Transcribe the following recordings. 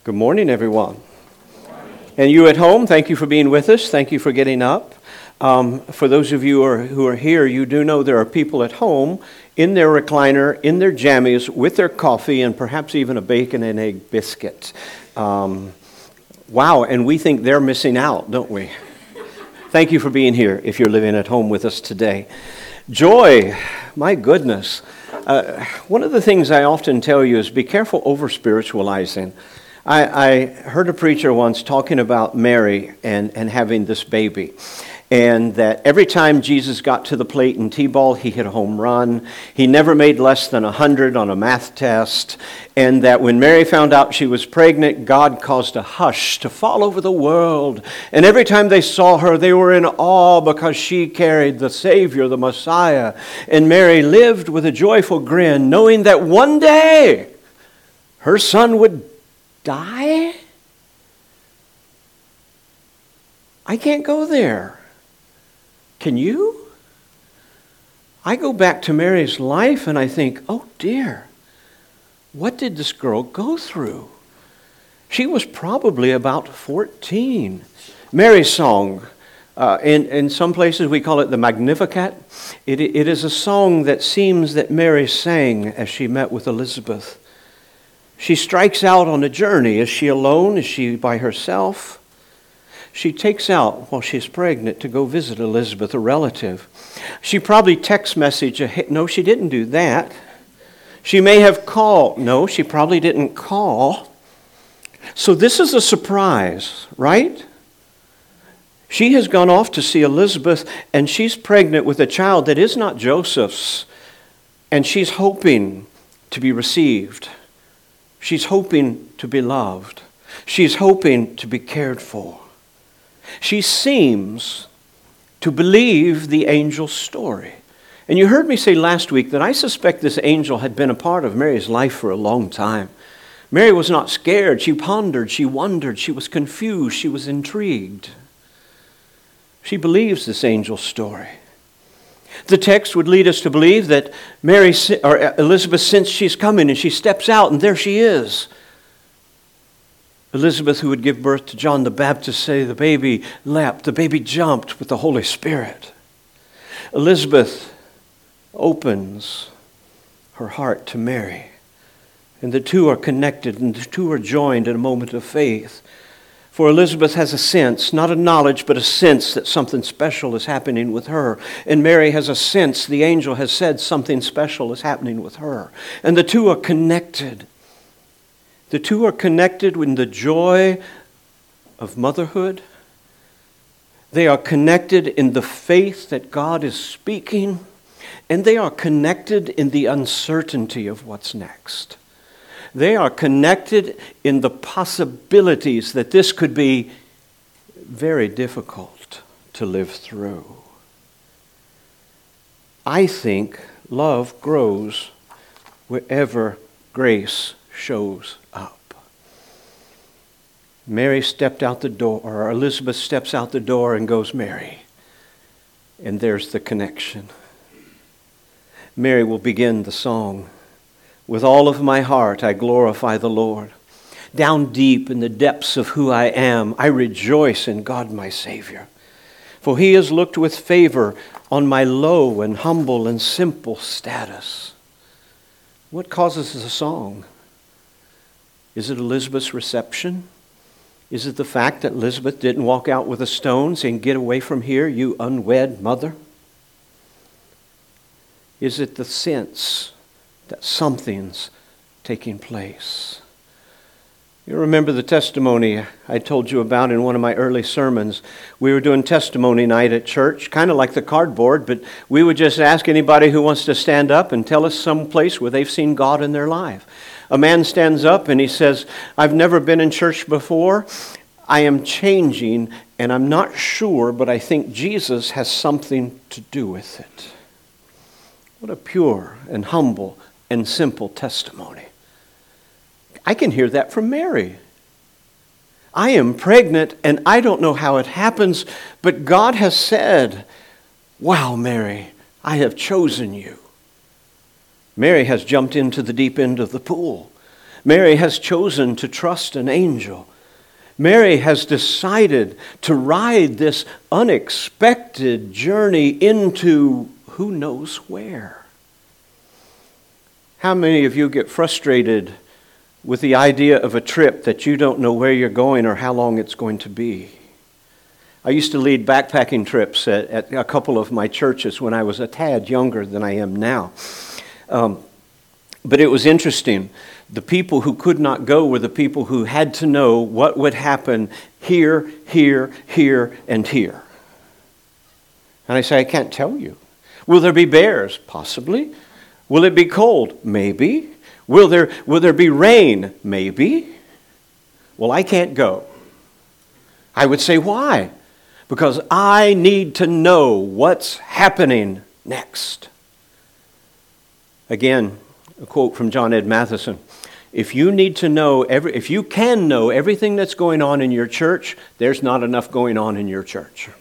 Good morning, everyone. And you at home, thank you for being with us. Thank you for getting up. For those of you who are here, you do know there are people at home in their recliner, in their jammies, with their coffee, and perhaps even a bacon and egg biscuit. Wow, and we think they're missing out, don't we? Thank you for being here if you're living at home with us today. Joy, my goodness. One of the things I often tell you is be careful over-spiritualizing. I heard a preacher once talking about Mary and having this baby, and that every time Jesus got to the plate in T-ball, he hit a home run. He never made less than 100 on a math test, and that when Mary found out she was pregnant, God caused a hush to fall over the world. And every time they saw her, they were in awe because she carried the Savior, the Messiah. And Mary lived with a joyful grin, knowing that one day her son would die? I can't go there. Can you? I go back to Mary's life and I think, oh dear, what did this girl go through? She was probably about 14. Mary's song, in some places we call it the Magnificat. It is a song that seems that Mary sang as she met with Elizabeth. She strikes out on a journey. Is she alone? Is she by herself? She takes out, while she's pregnant, to go visit Elizabeth, a relative. She probably text messaged. No, she didn't do that. She may have called. No, she probably didn't call. So this is a surprise, right? She has gone off to see Elizabeth, and she's pregnant with a child that is not Joseph's, and she's hoping to be received. She's hoping to be loved. She's hoping to be cared for. She seems to believe the angel's story. And you heard me say last week that I suspect this angel had been a part of Mary's life for a long time. Mary was not scared. She pondered. She wondered. She was confused. She was intrigued. She believes this angel's story. The text would lead us to believe that Elizabeth sensed she's coming, and she steps out, and there she is. Elizabeth, who would give birth to John the Baptist, say the baby leapt, the baby jumped with the Holy Spirit. Elizabeth opens her heart to Mary, and the two are connected, and the two are joined in a moment of faith. For Elizabeth has a sense, not a knowledge, but a sense that something special is happening with her. And Mary has a sense, the angel has said something special is happening with her. And the two are connected. The two are connected in the joy of motherhood. They are connected in the faith that God is speaking. And they are connected in the uncertainty of what's next. They are connected in the possibilities that this could be very difficult to live through. I think love grows wherever grace shows up. Mary stepped out the door, or Elizabeth steps out the door and goes, Mary. And there's the connection. Mary will begin the song. With all of my heart, I glorify the Lord. Down deep in the depths of who I am, I rejoice in God my Savior. For He has looked with favor on my low and humble and simple status. What causes the song? Is it Elizabeth's reception? Is it the fact that Elizabeth didn't walk out with a stone saying, get away from here, you unwed mother? Is it the sense that something's taking place? You remember the testimony I told you about in one of my early sermons. We were doing testimony night at church, kind of like the cardboard, but we would just ask anybody who wants to stand up and tell us some place where they've seen God in their life. A man stands up and he says, I've never been in church before. I am changing, and I'm not sure, but I think Jesus has something to do with it. What a pure and humble and simple testimony. I can hear that from Mary. I am pregnant and I don't know how it happens, but God has said, wow, Mary, I have chosen you. Mary has jumped into the deep end of the pool. Mary has chosen to trust an angel. Mary has decided to ride this unexpected journey into who knows where. How many of you get frustrated with the idea of a trip that you don't know where you're going or how long it's going to be? I used to lead backpacking trips at a couple of my churches when I was a tad younger than I am now. But it was interesting. The people who could not go were the people who had to know what would happen here, here, here, and here. And I say, I can't tell you. Will there be bears? Possibly. Will it be cold? Maybe. Will there be rain? Maybe. Well, I can't go. I would say, why? Because I need to know what's happening next. Again, a quote from John Ed Matheson. If you can know everything that's going on in your church, there's not enough going on in your church.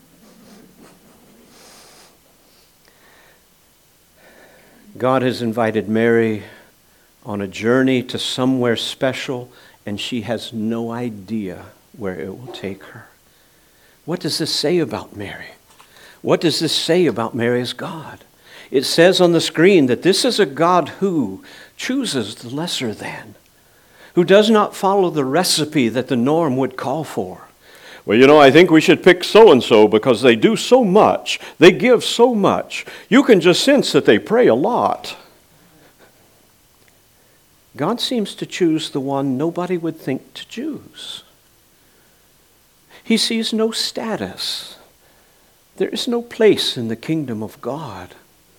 God has invited Mary on a journey to somewhere special, and she has no idea where it will take her. What does this say about Mary? What does this say about Mary's God? It says on the screen that this is a God who chooses the lesser than, who does not follow the recipe that the norm would call for. Well, I think we should pick so-and-so because they do so much. They give so much. You can just sense that they pray a lot. God seems to choose the one nobody would think to choose. He sees no status. There is no place in the kingdom of God.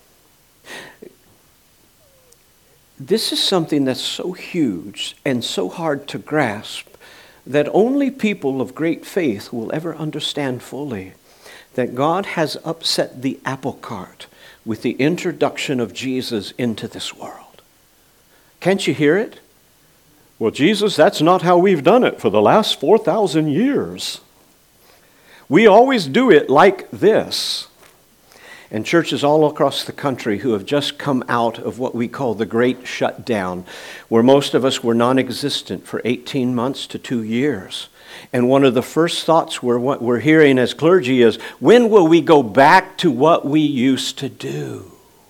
This is something that's so huge and so hard to grasp that only people of great faith will ever understand fully, that God has upset the apple cart with the introduction of Jesus into this world. Can't you hear it? Well, Jesus, that's not how we've done it for the last 4,000 years. We always do it like this. And churches all across the country who have just come out of what we call the Great Shutdown, where most of us were non-existent for 18 months to 2 years. And one of the first thoughts we're hearing as clergy is, when will we go back to what we used to do?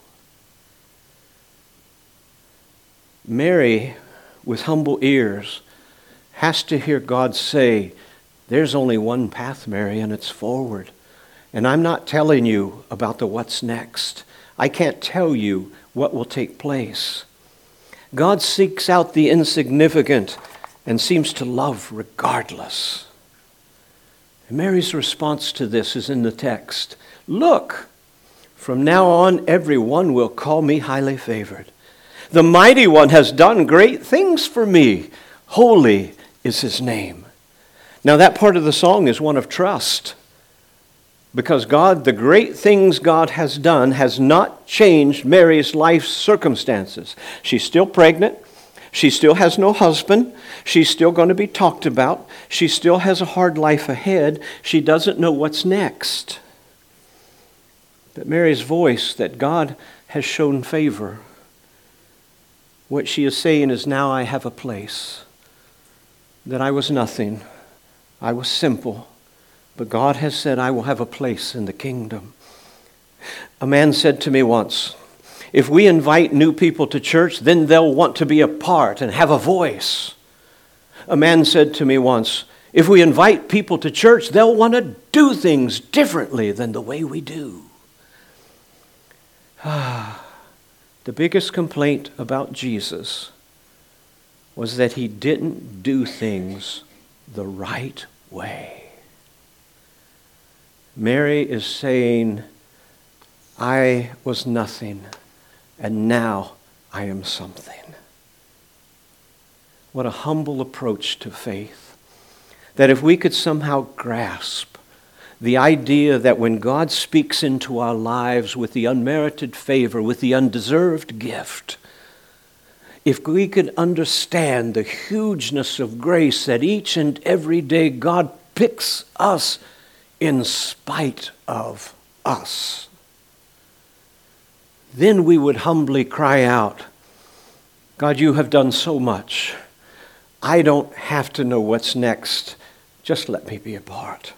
Mary, with humble ears, has to hear God say, there's only one path, Mary, and it's forward. And I'm not telling you about the what's next. I can't tell you what will take place. God seeks out the insignificant and seems to love regardless. And Mary's response to this is in the text. Look, from now on everyone will call me highly favored. The Mighty One has done great things for me. Holy is his name. Now that part of the song is one of trust. Because God, the great things God has done has not changed Mary's life circumstances. She's still pregnant. She still has no husband. She's still going to be talked about. She still has a hard life ahead. She doesn't know what's next. But Mary's voice that God has shown favor. What she is saying is, now I have a place. That I was nothing. I was simple. But God has said, I will have a place in the kingdom. A man said to me once, if we invite new people to church, then they'll want to be a part and have a voice. A man said to me once, if we invite people to church, they'll want to do things differently than the way we do. The biggest complaint about Jesus was that he didn't do things the right way. Mary is saying, I was nothing, and now I am something. What a humble approach to faith. That if we could somehow grasp the idea that when God speaks into our lives with the unmerited favor, with the undeserved gift, if we could understand the hugeness of grace that each and every day God picks us in spite of us, then we would humbly cry out, God, you have done so much. I don't have to know what's next. Just let me be a part.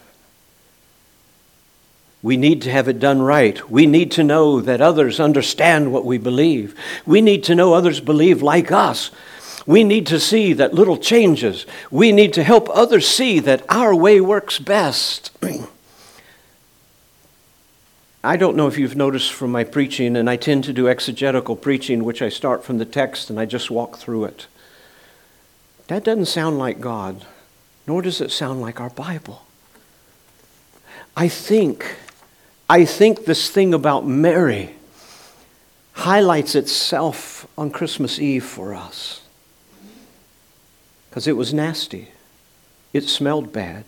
We need to have it done right. We need to know that others understand what we believe. We need to know others believe like us. We need to see that little changes. We need to help others see that our way works best. I don't know if you've noticed from my preaching, and I tend to do exegetical preaching, which I start from the text and I just walk through it. That doesn't sound like God, nor does it sound like our Bible. I think this thing about Mary highlights itself on Christmas Eve for us. Because it was nasty. It smelled bad.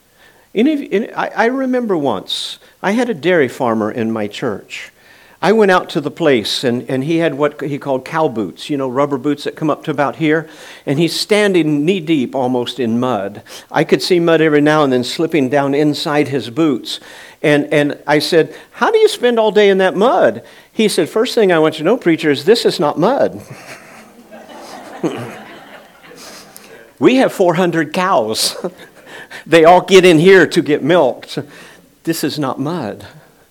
I remember once, I had a dairy farmer in my church. I went out to the place, and he had what he called cow boots, rubber boots that come up to about here. And he's standing knee-deep almost in mud. I could see mud every now and then slipping down inside his boots. And I said, how do you spend all day in that mud? He said, first thing I want you to know, preacher, is this is not mud. We have 400 cows. They all get in here to get milked. This is not mud.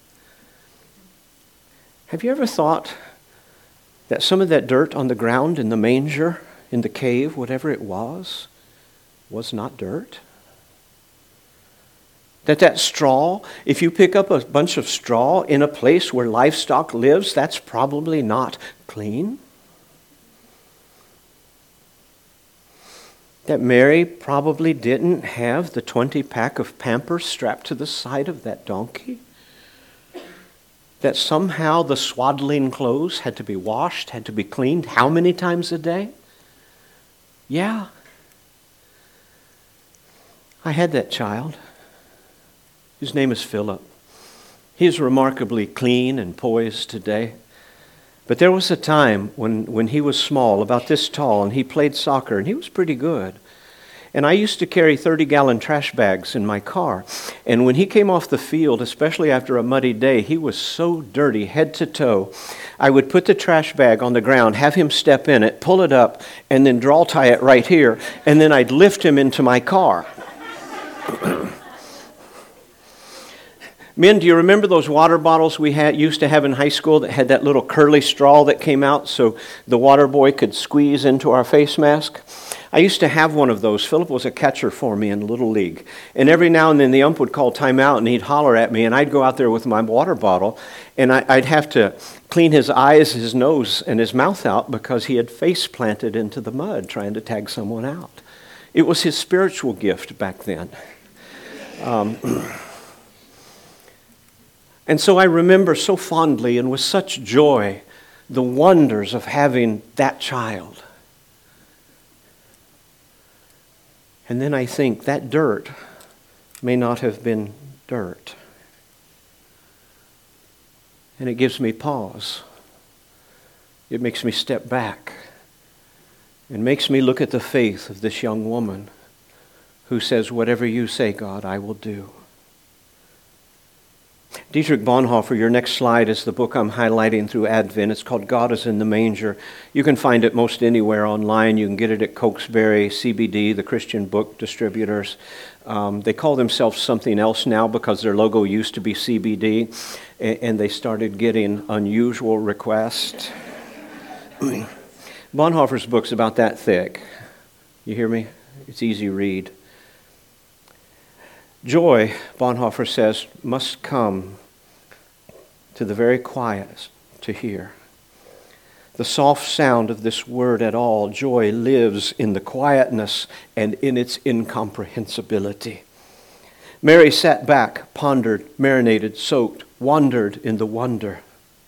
Have you ever thought that some of that dirt on the ground in the manger, in the cave, whatever it was not dirt? That straw, if you pick up a bunch of straw in a place where livestock lives, that's probably not clean? That Mary probably didn't have the 20-pack of Pampers strapped to the side of that donkey? That somehow the swaddling clothes had to be washed, had to be cleaned how many times a day? Yeah. I had that child. His name is Philip. He is remarkably clean and poised today. But there was a time when he was small, about this tall, and he played soccer, and he was pretty good. And I used to carry 30-gallon trash bags in my car. And when he came off the field, especially after a muddy day, he was so dirty, head to toe. I would put the trash bag on the ground, have him step in it, pull it up, and then draw tie it right here. And then I'd lift him into my car. Men, do you remember those water bottles we used to have in high school that had that little curly straw that came out so the water boy could squeeze into our face mask? I used to have one of those. Philip was a catcher for me in Little League. And every now and then the ump would call timeout and he'd holler at me, and I'd go out there with my water bottle, and I'd have to clean his eyes, his nose, and his mouth out because he had face planted into the mud trying to tag someone out. It was his spiritual gift back then. And so I remember so fondly and with such joy the wonders of having that child. And then I think that dirt may not have been dirt. And it gives me pause. It makes me step back. It makes me look at the faith of this young woman who says, whatever you say, God, I will do. Dietrich Bonhoeffer, your next slide is the book I'm highlighting through Advent. It's called God is in the Manger. You can find it most anywhere online. You can get it at Cokesbury, CBD, the Christian Book Distributors. They call themselves something else now because their logo used to be CBD, and they started getting unusual requests. Bonhoeffer's book's about that thick. You hear me? It's easy read. Joy, Bonhoeffer says, must come to the very quietest to hear. The soft sound of this word at all, joy, lives in the quietness and in its incomprehensibility. Mary sat back, pondered, marinated, soaked, wandered in the wonder.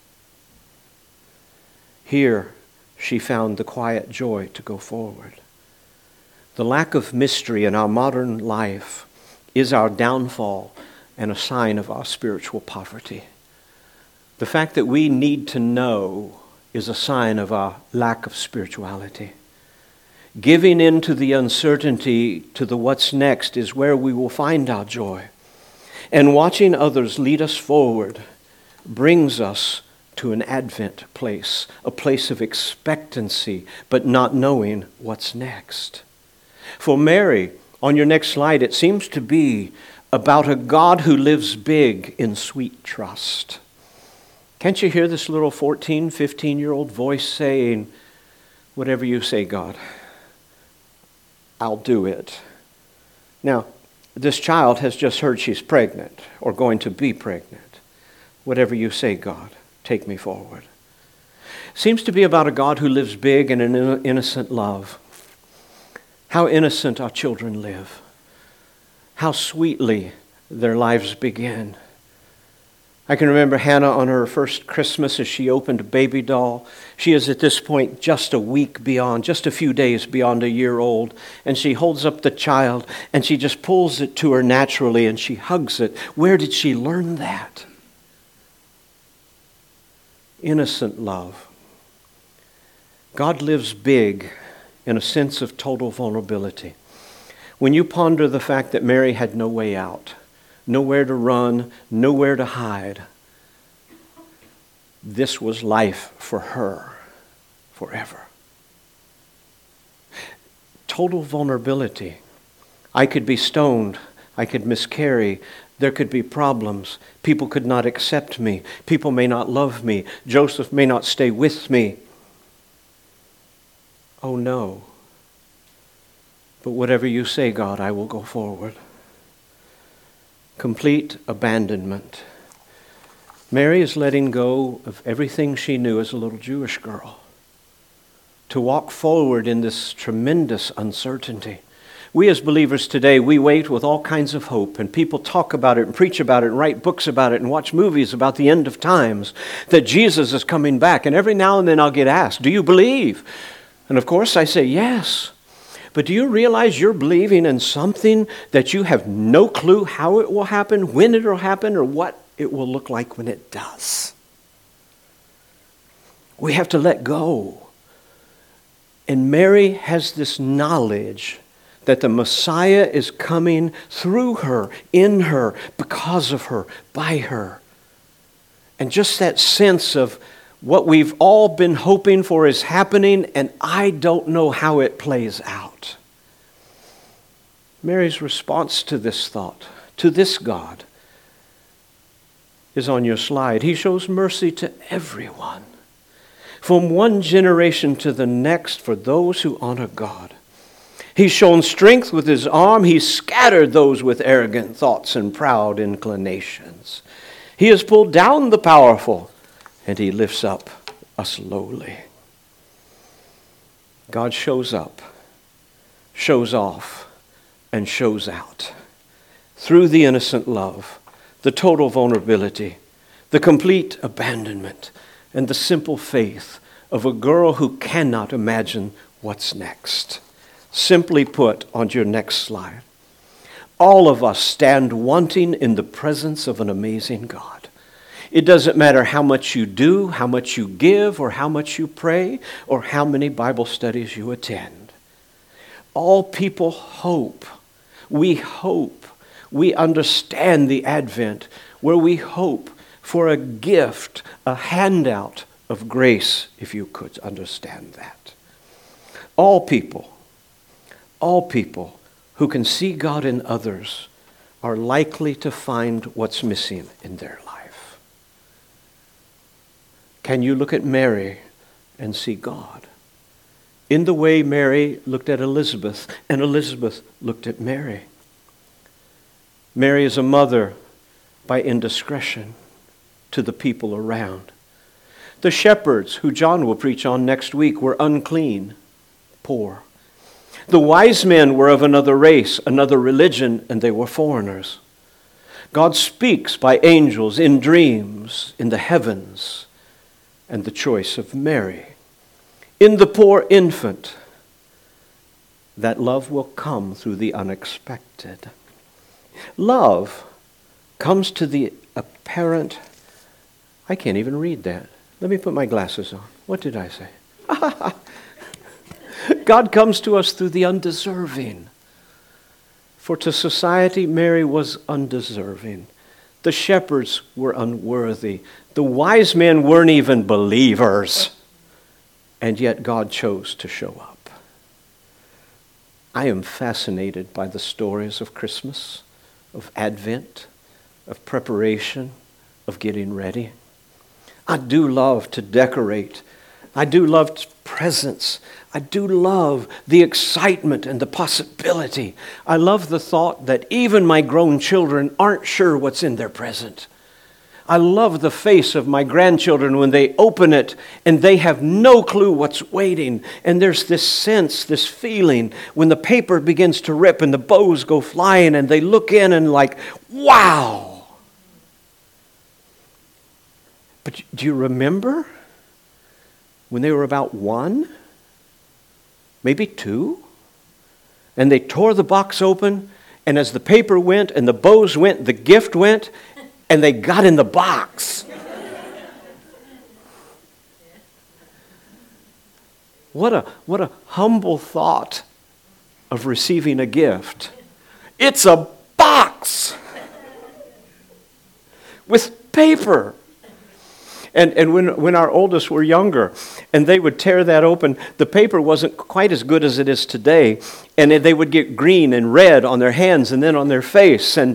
Here she found the quiet joy to go forward. The lack of mystery in our modern life is our downfall and a sign of our spiritual poverty. The fact that we need to know is a sign of our lack of spirituality. Giving in to the uncertainty, to the what's next, is where we will find our joy. And watching others lead us forward brings us to an Advent place, a place of expectancy, but not knowing what's next. For Mary, on your next slide, it seems to be about a God who lives big in sweet trust. Can't you hear this little 14, 15-year-old voice saying, whatever you say, God, I'll do it. Now, this child has just heard she's pregnant or going to be pregnant. Whatever you say, God, take me forward. Seems to be about a God who lives big in an innocent love. How innocent our children live. How sweetly their lives begin. I can remember Hannah on her first Christmas as she opened a baby doll. She is at this point just a week beyond, just a few days beyond a year old. And she holds up the child and she just pulls it to her naturally and she hugs it. Where did she learn that? Innocent love. God lives big in a sense of total vulnerability. When you ponder the fact that Mary had no way out, nowhere to run, nowhere to hide, this was life for her forever. Total vulnerability. I could be stoned. I could miscarry. There could be problems. People could not accept me. People may not love me. Joseph may not stay with me. Oh no. But whatever you say, God, I will go forward. Complete abandonment. Mary is letting go of everything she knew as a little Jewish girl to walk forward in this tremendous uncertainty. We as believers today, we wait with all kinds of hope, and people talk about it and preach about it and write books about it and watch movies about the end of times, that Jesus is coming back. And every now and then I'll get asked, do you believe? And of course I say yes. But do you realize you're believing in something that you have no clue how it will happen, when it will happen, or what it will look like when it does? We have to let go. And Mary has this knowledge that the Messiah is coming through her, in her, because of her, by her. And just that sense of what we've all been hoping for is happening, and I don't know how it plays out. Mary's response to this thought, to this God, is on your slide. He shows mercy to everyone, from one generation to the next, for those who honor God. He's shown strength with his arm. He's scattered those with arrogant thoughts and proud inclinations. He has pulled down the powerful, and he lifts up us lowly. God shows up, shows off, and shows out through the innocent love, the total vulnerability, the complete abandonment, and the simple faith of a girl who cannot imagine what's next. Simply put, on your next slide, all of us stand wanting in the presence of an amazing God. It doesn't matter how much you do, how much you give, or how much you pray, or how many Bible studies you attend. All people hope. We hope. We understand the Advent, where we hope for a gift, a handout of grace, if you could understand that. All people who can see God in others are likely to find what's missing in their life. Can you look at Mary and see God? In the way Mary looked at Elizabeth, and Elizabeth looked at Mary. Mary is a mother by indiscretion to the people around. The shepherds, who John will preach on next week, were unclean, poor. The wise men were of another race, another religion, and they were foreigners. God speaks by angels in dreams in the heavens, and the choice of Mary. In the poor infant, that love will come through the unexpected. Love comes to the apparent. I can't even read that. Let me put my glasses on. What did I say? God comes to us through the undeserving. For to society, Mary was undeserving. The shepherds were unworthy. The wise men weren't even believers. And yet God chose to show up. I am fascinated by the stories of Christmas, of Advent, of preparation, of getting ready. I do love to decorate. I do love presents. I do love the excitement and the possibility. I love the thought that even my grown children aren't sure what's in their present. I love the face of my grandchildren when they open it and they have no clue what's waiting. And there's this sense, this feeling when the paper begins to rip and the bows go flying and they look in and like, wow! But do you remember when they were about 1, maybe 2, and they tore the box open, and as the paper went and the bows went, the gift went, and they got in the box? What a humble thought of receiving a gift. It's a box with paper. And when our oldest were younger, and they would tear that open, the paper wasn't quite as good as it is today, and they would get green and red on their hands and then on their face. And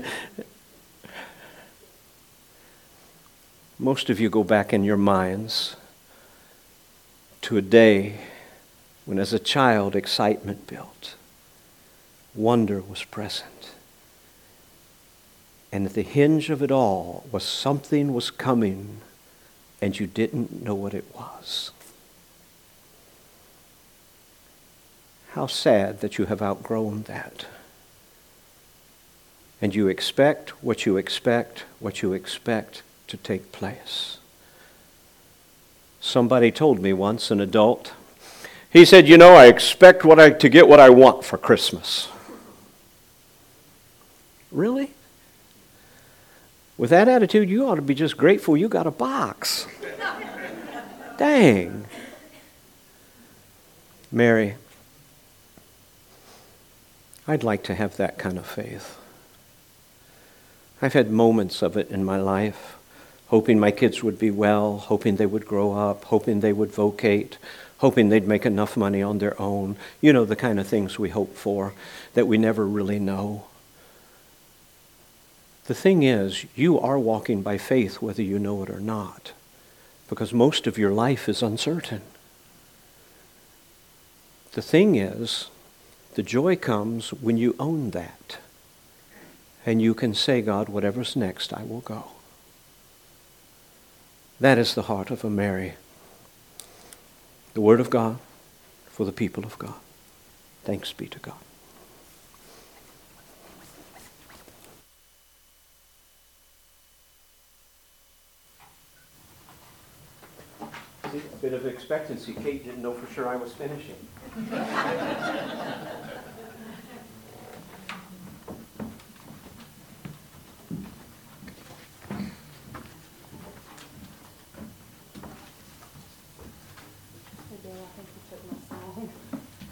most of you go back in your minds to a day when, as a child, excitement built, wonder was present. And at the hinge of it all was something was coming, and you didn't know what it was. How sad that you have outgrown that. And you expect what you expect to take place. Somebody told me once, an adult, he said, I expect to get what I want for Christmas. Really? With that attitude, you ought to be just grateful you got a box. Dang. Mary, I'd like to have that kind of faith. I've had moments of it in my life, hoping my kids would be well, hoping they would grow up, hoping they would vocate, hoping they'd make enough money on their own. You know, the kind of things we hope for that we never really know. The thing is, you are walking by faith whether you know it or not, because most of your life is uncertain. The thing is, the joy comes when you own that, and you can say, God, whatever's next, I will go. That is the heart of a Mary. The Word of God for the people of God. Thanks be to God. A bit of expectancy. Kate didn't know for sure I was finishing.